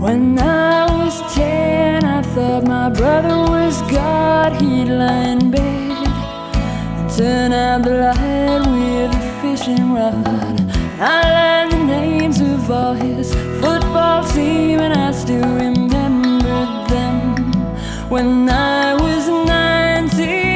When I was 10, I thought my brother was God. He'd lie in bed and turn out the light with a fishing rod. I learned the names of all his football team, and I still remembered them when I was 19.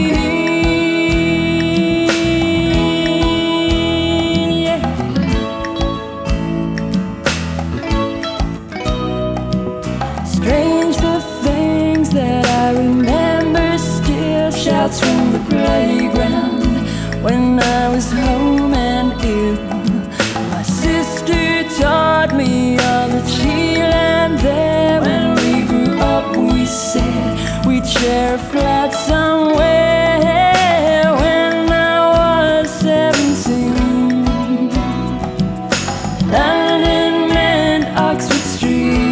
Strange the things that I remember still. Shouts from the playground when I was home and ill. My sister taught me all that she learned there. When we grew up, we said we'd share a flat somewhere. When I was 17, London meant Oxford Street.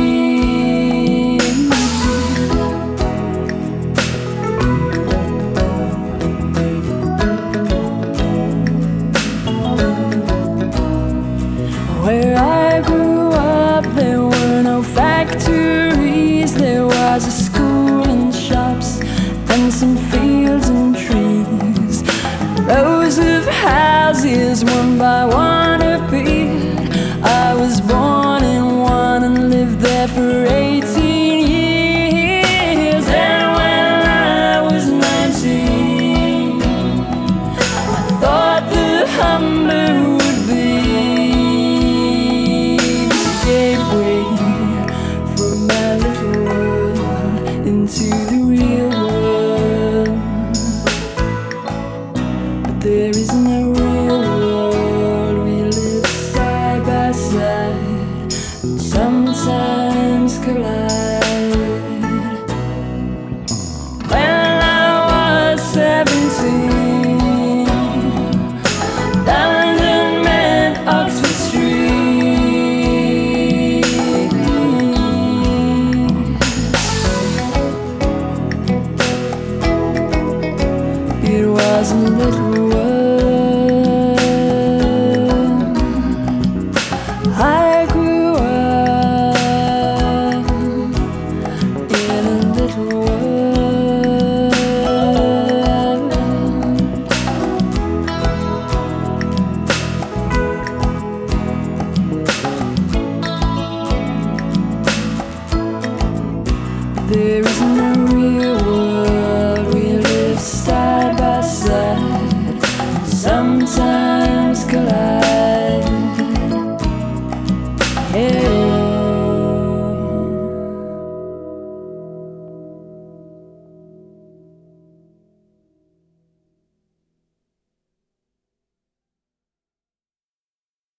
Where I grew up, there were no factories. There was a school and shops and some fields and trees. Rows of houses, one by one, appeared. I was born in one and lived there for 18 years. And when I was 19, I thought the Humber would be gateway from my little world into the real world. But there is no real world. We live side by side and sometimes collide. When I was 17, London meant Oxford Street. It was a little